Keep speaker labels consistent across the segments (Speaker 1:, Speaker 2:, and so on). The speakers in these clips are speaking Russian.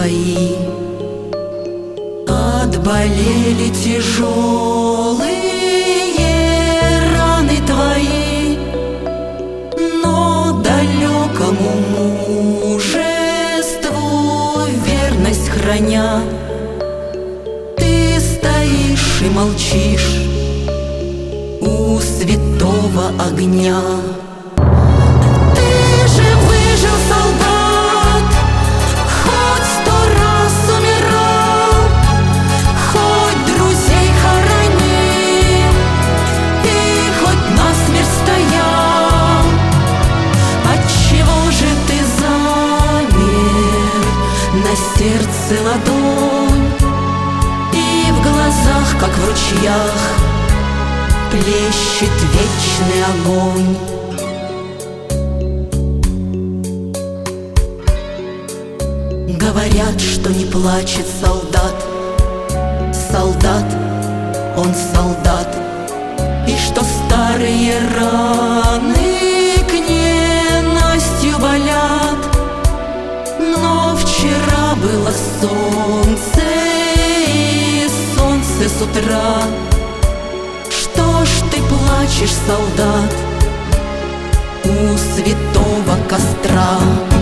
Speaker 1: твои отболели тяжелые раны твои, но далекому мужеству верность храня, ты стоишь и молчишь у святого огня. Сердце ладонь, и в глазах, как в ручьях, плещет вечный огонь. Говорят, что не плачет солдат, солдат, он солдат, и что старые раны к ненастью болят. Но вчера было солнце, и солнце с утра. Что ж ты плачешь, солдат, у святого костра?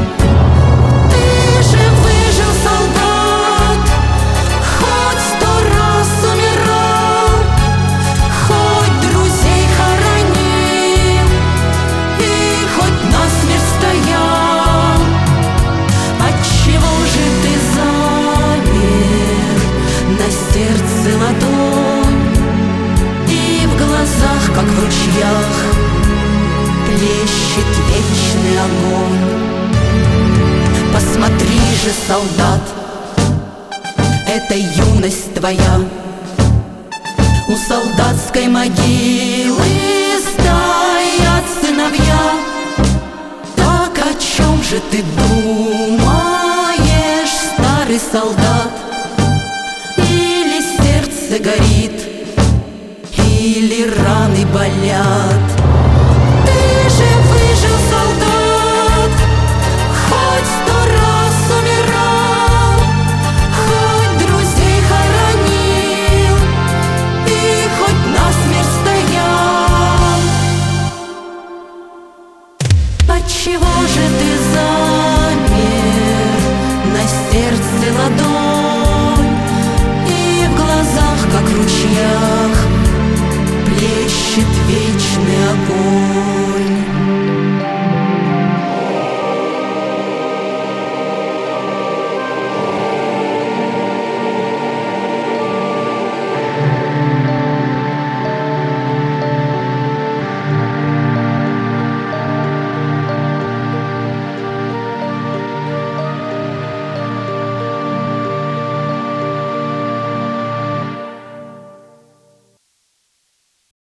Speaker 1: Ты же выжил, солдат, хоть 100 раз умирал, хоть друзей хоронил и хоть насмерть стоял. Отчего же ты замер? На сердце ладонь, и в глазах, как в ручьях, плещет вечный огонь. Посмотри же, солдат, это юность твоя. У солдатской могилы стоят сыновья. Так о чем же ты думаешь, старый солдат? Или сердце горит, или раны болят?